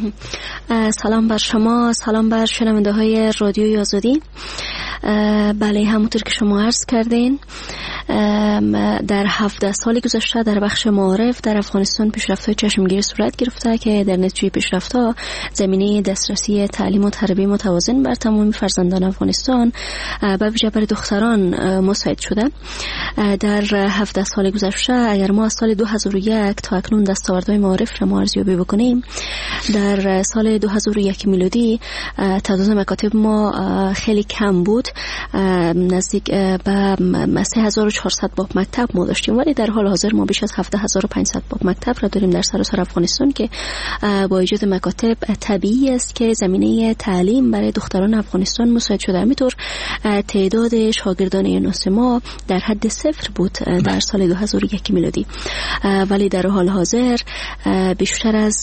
[SPEAKER 17] سلام بر شما، سلام بر شنونده های رادیوی آزادی. بله، همونطور که شما عرض کردین در 17 سال گذشته در بخش معارف در افغانستان پیشرفت‌های چشمگیر صورت گرفته که در نتیجه پیشرفت‌ها زمینه دسترسی تعلیم و تربیت متوازن بر تمامی فرزندان افغانستان به ویژه بر دختران مساعد شده. در 17 سال گذشته اگر ما از سال 2001 تا اکنون دستاوردهای معارف را ارزیابی بکنیم، در سال 2001 میلادی تعداد مکاتب ما خیلی کم بود، نزدیک به 3400 باب مکتب ما داشتیم، ولی در حال حاضر ما بیش از 7500 باب مکتب را داریم در سراسر افغانستان که با ایجاد مکاتب طبیعی است که زمینه تعلیم برای دختران افغانستان مساعد شده. همینطور تعداد شاگردان یونس ما در حد صفر بود در سال 2001 میلادی، ولی در حال حاضر بیشتر از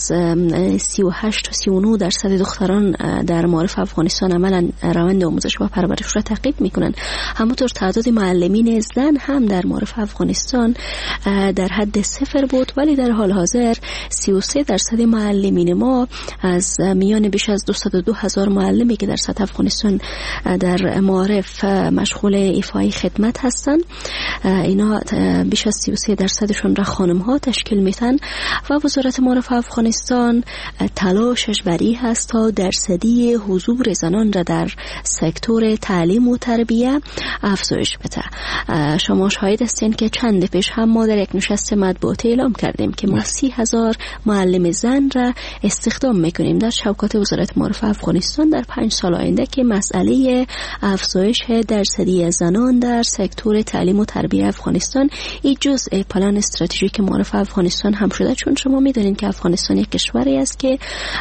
[SPEAKER 17] 38 تا 39 درصد دختران در معارف افغانستان عملا روند آموزش و پرورش را تعقیب میکنند. همونطور تعداد معلمین زن هم در معارف افغانستان در حد صفر بود، ولی در حال حاضر 33 درصد معلمین ما از میان بیش از 202,000 معلمی که در سطح افغانستان در معارف مشغول ایفای خدمت هستند، اینا بیش از 33 درصدشون را خانم ها تشکیل میتن و وزارت معارف افغانستان تلاشش بر این هست تا درصدی حضور زنان را در سکتور تعلیم و تربیت افزایش بده. شما شاهد هستین که چند پیش هم ما در یک نشست مطبوعاتی اعلام کردیم که ما 30,000 معلم زن را استخدام میکنیم در شوکات وزارت معارف افغانستان در 5 سال آینده که مسئله افزایش درصدی زنان در سکتور تعلیم و تربیت افغانستان این جزء پلان استراتژیک معارف افغانستان هم شده، چون شما میدونید که افغانستان یک کشوری است که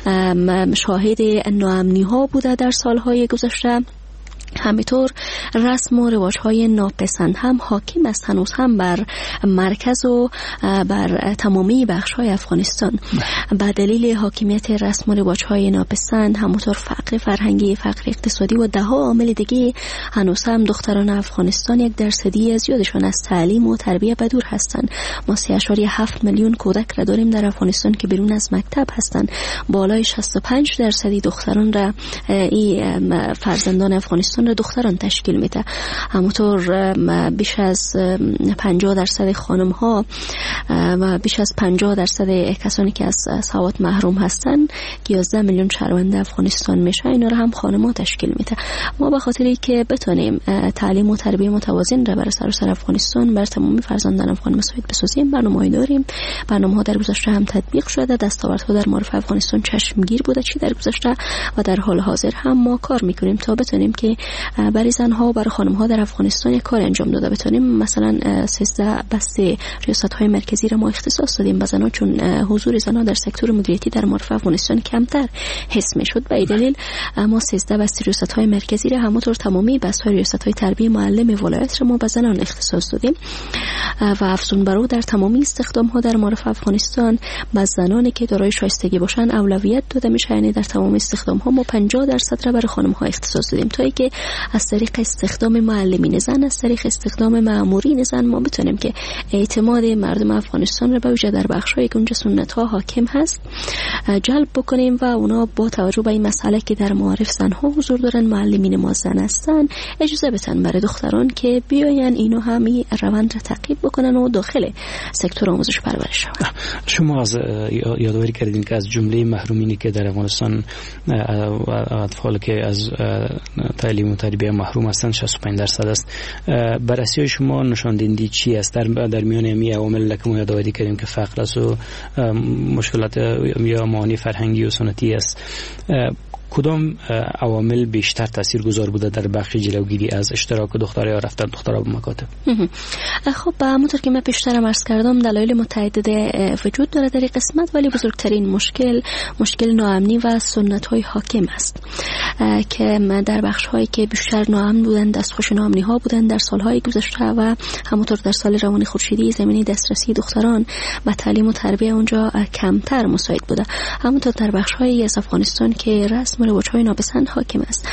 [SPEAKER 17] شاهد ناامنی ها بوده در سالهای گذشته. همینطور رسم و رواج‌های ناپسند هم حاکم است هنوز هم بر مرکز و بر تمامی بخش‌های افغانستان. به دلیل حاکمیت رسم و رواج‌های ناپسند، همونطور فقر فرهنگی، فقر اقتصادی و ده ها عامل دیگه، هنوز هم دختران افغانستان یک درصدی زیادشان از تعلیم و تربیت به دور هستند. ما 3.7 میلیون کودک را داریم در افغانستان که بیرون از مکتب هستند. بالای 65 درصدی دختران را این فرزندان افغانستان را دختران تشکیل میده. همونطور بیش از 50 درصد خانم ها و بیش از 50 درصد کسانی که از سواد محروم هستن که 11 میلیون شهروند افغانستان میشه، اینا رو هم خانم‌ها تشکیل میده. ما به خاطری که بتونیم تعلیم و تربیت متوازن را برای سراسر افغانستان بر تمامی فرزندان افغان مساعد بسازیم، برنامه‌ای داریم. برنامه‌ها در گذشته هم تطبیق شده، دستاوردها در معارف افغانستان چشمگیر بوده چی در گذشته و در حال حاضر هم ما کار میکنیم تا بتونیم که برای زنها و برای خانم‌ها در افغانستان یک کار انجام داده بتونیم. مثلا 13 بسته ریاست‌های مرکزی را ما اختصاص دادیم به زنها، چون حضور زنها در سکتور مدیریتی در معارف افغانستان کمتر حس می‌شد. به این دلیل ما 13 بسته ریاست‌های مرکزی را همونطور تمامی بسته‌های ریاست‌های تربیت معلم ولایت را ما به زنان اختصاص دادیم و افزون بر او در تمامی استخدام‌ها در معارف افغانستان به زنانی که دارای شایستگی باشن اولویت داده میشه. یعنی در تمام استخدام‌ها ما 50% را برای خانم‌ها اختصاص دادیم تا اینکه از طریق استخدام معلمین زن، از طریق استخدام مأمورین زن ما بتونیم که اعتماد مردم افغانستان را به ویژه در بخش‌هایی که اونجا سنت‌ها حاکم هست جلب بکنیم و اونا با توجه به این مسئله که در معارف زن‌ها حضور دارن، معلمین ما زن هستن، اجازه بدن برای دختران که بیاین اینو هم این روند را تعقیب بکنن و داخل سکتور آموزش پرورش شون.
[SPEAKER 16] شما از یادآوری کردین که از جمله محرومینی که در افغانستان اطفال که از تعلیم تعلیم و تربیت محروم هستند 65% است. بررسی شما نشان دهنده چی است در میان این عوامل که ما یادآوری کردیم که فقر است و مشکلات یا معانی فرهنگی و سنتی است، کدام عوامل بیشتر تاثیرگذار بوده در بخش جلوگیری از اشتراک دخترها رفتن دخترها به مکاتب؟
[SPEAKER 17] خب همونطور که من پیشترم عرض کردم دلایل متعدد وجود داره در این قسمت، ولی بزرگترین مشکل ناامنی و سنت‌های حاکم است که در بخش‌هایی که بیشتر ناامن بودن، دستخوش ناامنی ها بودن در سالهای گذشته و همونطور در سال روان خورشیدی زمینه دسترسی دختران و تعلیم و تربیت اونجا کمتر مساعد بوده. همونطور در بخش‌های از افغانستان که رسم رواج‌های ناپسند حاکم است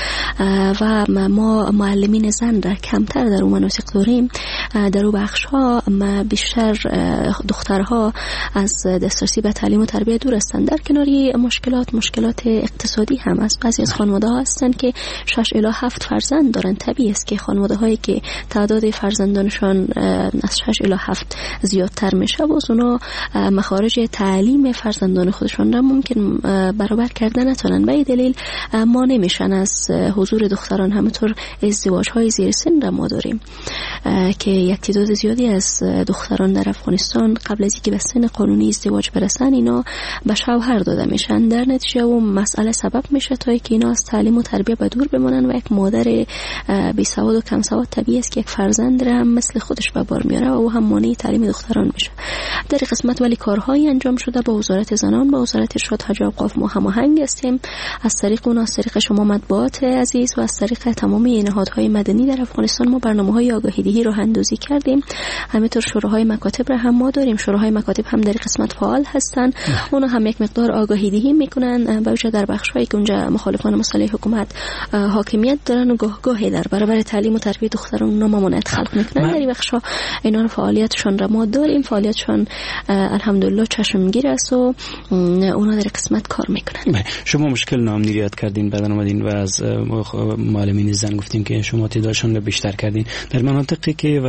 [SPEAKER 17] و ما معلمین زن را کمتر در اون مناطق داریم، در اون بخش‌ها بیشتر دخترها از دسترسی به تعلیم و تربیت دور هستند. در کناری مشکلات اقتصادی هم است. بعضی از خانواده‌ها هستند که 6 الی 7 فرزند دارن. طبیعی است که خانواده‌هایی که تعداد فرزندانشان از 6 الی 7 زیادتر میشه، باز اونا مخارج تعلیم فرزندان خودشون را ممکن برابر کردن نتونن. به این دلیل ما نمیشن از حضور دختران. همونطور ازدواج‌های زیر سن را ما داریم که یک تعداد زیادی از دختران در افغانستان قبل از اینکه به سن قانونی ازدواج برسن اینا به شوهر داده میشن. در نتیجه اون مسئله سبب میشه تا اینکه اینا از تعلیم و تربیت به دور بمونن و یک مادر بیسواد و کم سواد طبیعی است که یک فرزند را هم مثل خودش به بار میاره و او هم مانع تعلیم دختران میشه. در قسمت ولی کارهایی انجام شده با وزارت زنان، با وزارت ارشاد حج و اوقاف ما هماهنگ هستیم. از طریق اون، از طریق شما مطبوعات عزیز و از طریق تمامی نهادهای مدنی در افغانستان ما برنامه‌های آگاهی‌دهی رو اندازی کردیم. همینطور شوراهای مکاتب را هم ما داریم. شوراهای مکاتب هم در قسمت فعال هستن. اونا هم یک مقدار آگاهی‌دهی میکنن با وجه در بخش‌هایی که اونجا مخالفان مسئله حکومت حاکمیت دارن و گاهی در برابر تعلیم و تربیت دختران اونا ممانعت خلق میکنن. در این بخش‌ها اینا فعالیتشون را ما داریم. فعالیتشون الحمدلله چشمگیر است و اونا در قسمت کار میکنن.
[SPEAKER 16] شما مشکل ناامنی یاد کردین، بعد اومدین و از معلمین زن گفتین که شما تعدادشون رو بیشتر کردین. در مناطقی که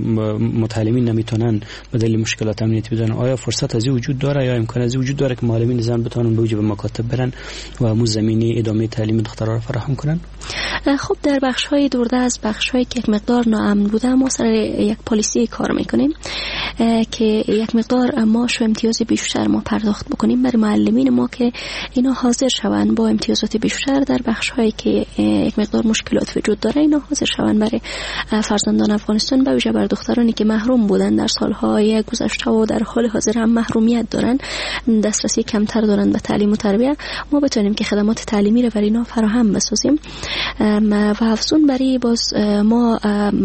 [SPEAKER 16] متعلمین نمیتونن به دلیل مشکلات امنیتی بدن، آیا فرصت از این وجود داره یا امکان از این وجود داره که معلمین زن بتونن به وجه مکاتب برن و مو زمینی ادامه تعلیم دخترها رو فراهم کنن؟
[SPEAKER 17] خب در بخش‌های دوردست، بخش‌هایی که یک مقدار ناامن بوده، ما سر یک پالیسی کار میکنیم که یک مقدار معاش و امتیاز بیشتر ما پرداخت بکنیم برای معلمین ما که اینا حاضر شوند با امتیازات بیشتر در بخش‌هایی که یک مقدار مشکلات وجود داره اینا حاضر شوند برای فرزندان افغانستان، به ویژه بر دخترانی که محروم بودن در سالهای گذشته و در حال حاضر هم محرومیت دارن، دسترسی کمتر دارن به تعلیم و تربیت، ما بتونیم که خدمات تعلیمی رو برای اینا فراهم بسازیم و افزون برای باز ما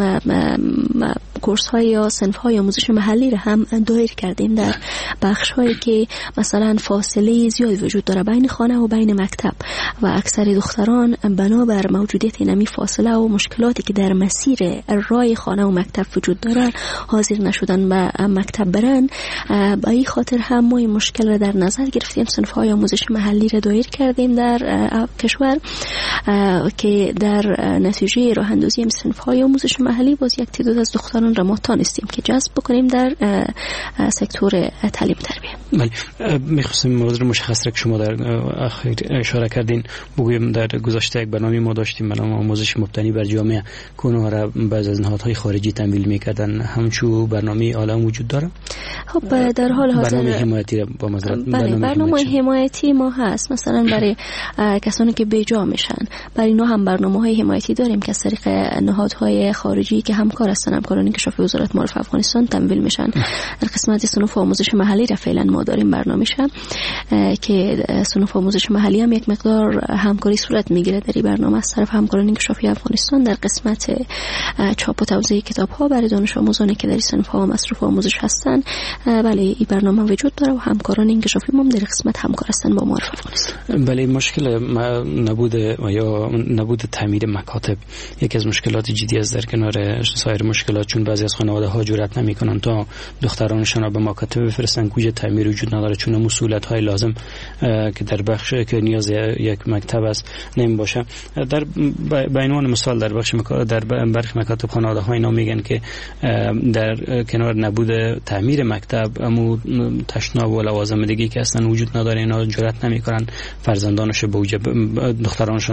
[SPEAKER 17] کورس های یا صنف های آموزش محلی رو هم دایر کردیم در بخش هایی که مثلا فاصله زیاد وجود داره بین خانه و بین مکتب و اکثر دختران بنابر موجودیت نمی فاصله و مشکلاتی که در مسیر راه خانه و مکتب وجود داره حاضر نشدن به مکتب برن. با این خاطر هم ما این مشکل را در نظر گرفتیم، صنف های آموزش محلی را دایر کردیم در کشور که در نتیجه راه اندازی این صنف های آموزش محلی باز یک تعداد از دختران را ما تانستیم که جذب بکنیم در سکتور تعلیم تربیت.
[SPEAKER 16] بله، می‌خواستم موضوع مشخص را که شما در اخیر اشاره کردین بگویم. در گذشته یک برنامه ما داشتیم به نام آموزش مبتنی بر جامعه که اونها را بعض از نهادهای خارجی تمویل می‌کردن. همچون برنامه عالم وجود داره؟
[SPEAKER 17] خب در حال حاضر
[SPEAKER 16] برنامه حمایتی با مزرعه
[SPEAKER 17] برنامه حمایتی ما هست، مثلا برای کسانی که بیجا میشن برای اینا هم برنامه‌های حمایتی داریم که از طریق نهادهای خارجی که همکار هستن، همکارانی که شافی وزارت معارف افغانستان تمویل میشن. در قسمت صنوف آموزش محلی را فعلا ما داریم برنامه‌شه که صنوف آموزش محلی هم یک مقدار همکاری صورت میگیره در این برنامه از طرف همکارانی که شافی افغانستان در قسمت چاپ و توزیع کتاب‌ها برای دانش آموزانی که در صنف‌ها مصروف آموزش هستن. بله، این برنامه وجود داره و همکاران انکشافی ما در قسمت همکار هستن با معارف افغانستان.
[SPEAKER 16] بله، مشکل نبود تعمیر مکاتب یکی از مشکلات جدی است در کنار سایر مشکلات، چون بعضی از خانواده‌ها جرئت نمی‌کنن تا دخترانشون را به مکاتب بفرستن که تعمیر وجود نداره، چون مسئولیت‌های لازم که در بخش که نیاز یک مکتب است نمی‌باشه. در به عنوان مثال در برخی مکاتب خانواده‌ها اینا میگن که در کنار نبود تعمیر مکتب امو تشناب و لوازم دیگه که اصلا وجود نداره، اینا جرئت نمی‌کنن فرزندانش به وجه دخترانشون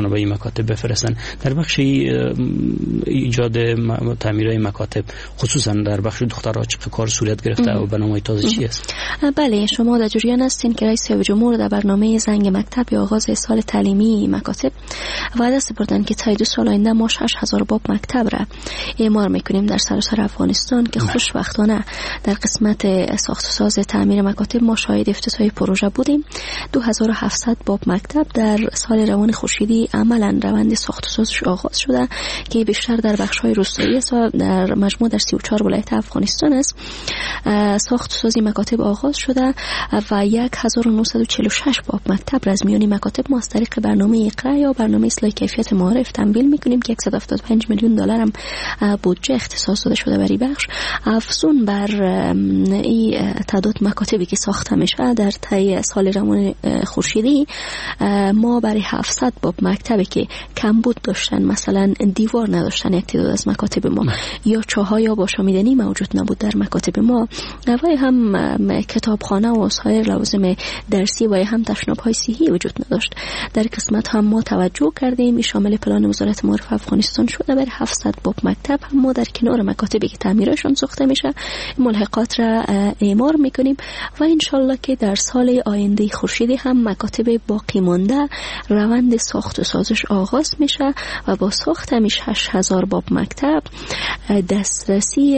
[SPEAKER 16] به این مکاتب بفرستن. در بخش ایجاد تعمیرهای مکاتب خصوصا در بخش دخترها چه کار صورت گرفته و برنامه تازه چی است؟
[SPEAKER 17] بله، شما در جریان هستین که رئیس جمهور در برنامه زنگ مکتب یا آغاز سال تعلیمی مکاتب وعده سپردن که تا 2 سال آینده ما 6000 باب مکتب را اعمار میکنیم در سراسر افغانستان که خوشبختانه در قسمت ساخت و ساز تعمیر مکاتب ما شاهد افتتاح پروژه بودیم. 2700 باب مکتب در سال روان خورشیدی عملا روند ساخت و سازش آغاز شده که بیشتر در بخش‌های روستایی است و در مجموع در 34 ولایت افغانستان است. ساخت و سازی مکاتب آغاز شده و 1946 باب مکتب را از میان مکاتب ما از طریق برنامه اقرا یا برنامه اصلاح کیفیت معارف تمویل میکنیم که 175 میلیون دلار هم بودجه اختصاص داده شده برای بخش. افزون بر این تعداد مکاتبی که ساخته میشه در طی سال روان خورشیدی ما برای 700 باب مکتبی که کمبود داشتن، مثلا دیوار نداشتن یک تعداد از مکاتب ما یا چاهای یا باشامیدنی موجود نبود در مکاتب ما و هم کتابخانه و سایر لوازم درسی و هم تشناب‌های صحی وجود نداشت. در قسمت هم ما توجه کردیم، شامل پلان وزارت معارف افغانستان شده برای 700 باب مکتب هم ما در کنار مکاتبی که تعمیرشون ساخته میشه ملحقات را اعمار میکنیم و انشالله که در سال آینده خورشیدی هم مکاتب باقی مانده روند ساخت و سازش آغاز میشه و با ساخت همیش 8000 باب مکتب دسترسی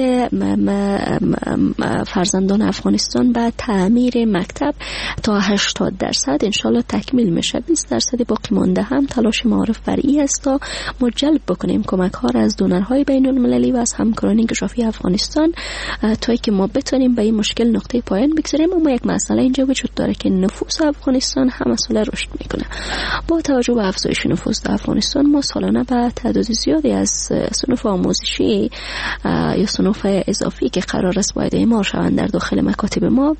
[SPEAKER 17] فرزندان افغانستان به تعمیر مکتب تا 80% انشالله تکمیل میشه. 20% باقی مانده هم تلاش معارف برای است تا ما جلب بکنیم کمک ها را از دونرهای بین المللی و از همکاران انکشافی افغانستان تا که ما بتونیم به این مشکل نقطه پایان بگذاریم. اما یک مسئله اینجا وجود داره که نفوس افغانستان هم سال رشد میکنه. با توجه به افزایش نفوس در افغانستان ما سالانه به تعداد زیادی از صنوف آموزشی یا صنوف اضافی که قرار است باید اعمار شوند در داخل مکاتب ما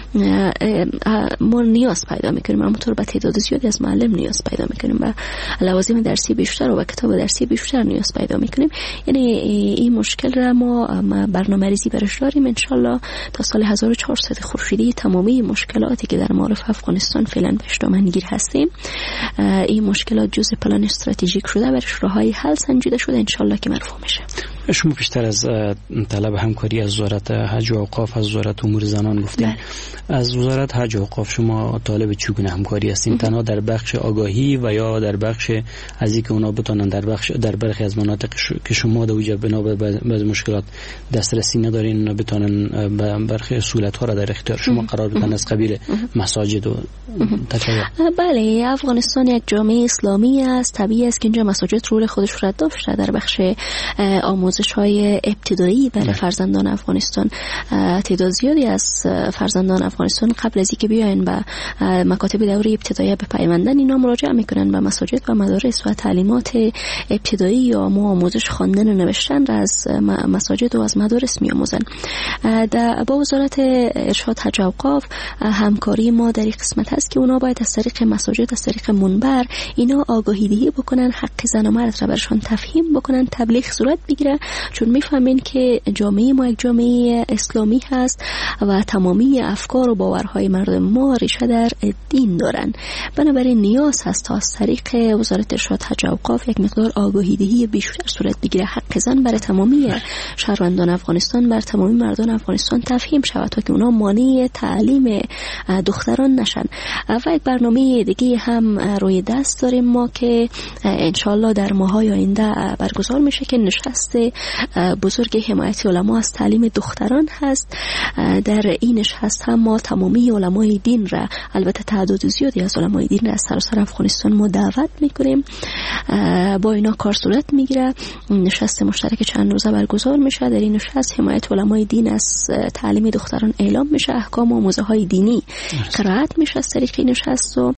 [SPEAKER 17] نیاز پیدا میکنیم. همونطور به تعداد زیادی از معلم نیاز پیدا میکنیم و لوازم درسی بیشتر و کتاب درسی بیشتر نیاز پیدا میکنیم. یعنی این مشکل را ما برنامه‌ریزی برش داریم. انشالله تا سال 1400 خورشیدی تمامی مشکلاتی که در معارف افغانستان فعلا بهش دامنگیر هستیم این مشکلات جزء پلان استراتژیک شده برش راههای حل سنجیده شده انشالله که مرفوع میشه.
[SPEAKER 16] شما بیشتر از طلب همکاری از وزارت حج و اوقاف، از وزارت امور زنان گفتین. از وزارت حج و اوقاف شما طالب چگونه همکاری هستین؟ تنها در بخش آگاهی و یا در بخش از اینکه اونا بتونن در برخی از مناطق که شما در اوجه بنا به مشکلات دسترسی ندارین اونا بتونن برخی اصولت ها را در اختیار شما قرار بدن از قبیل مساجد و تشیع؟
[SPEAKER 17] بله، افغانستان یک جامعه اسلامی است. طبیعی است که اینجا مساجد رول خودش را داشته در بخش آموزش‌های ابتدایی برای فرزندان افغانستان. تعداد زیادی از فرزندان افغانستان قبل از اینکه بیاین به مکاتب دوره ابتدایی بپیوندن اینا مراجعه میکنن به مساجد و مدارس و تعلیمات ابتدایی یا آموزش خواندن و نوشتن را از مساجد و از مدارس میآموزن. با وزارت ارشاد حج و اوقاف همکاری ما در این قسمت هست که اونا باید از طریق مساجد، از طریق منبر اینا آگاهی دهی بکنن، حق زن و مرد را برشان تفهیم بکنن، تبلیغ صورت بگیره، چون میفهمین که جامعه ما یک جامعه اسلامی هست و تمامی افکار و باورهای مردم ما ریشه در دین دارن. بنابراین نیاز هست تا از طریق وزارت ارشاد حج و اوقاف یک مقدار آگاهی دهی بیشتر صورت بگیره، حق زن برای تمامی شهروندان افغانستان، بر تمامی مردان افغانستان تفهیم شود تا که اونا مانع تعلیم دختران نشن. و یک برنامه دیگه هم روی دست داریم ما که انشالله در ماهای آینده برگزار میشه که نشست بزرگ حمایت علما از تعلیم دختران هست. در این نشست هم ما تمامی علمای دین را، البته تعداد زیادی از علمای دین را از سراسر افغانستان ما دعوت میکنیم، با اینا کار صورت میگیره. نشست مشترک چند روزه برگزار میشه. در این نشست حمایت علمای دین از تعلیم دختران اعلام میشه، احکام و موضوع های دینی قرائت میشه از طریق این نشست و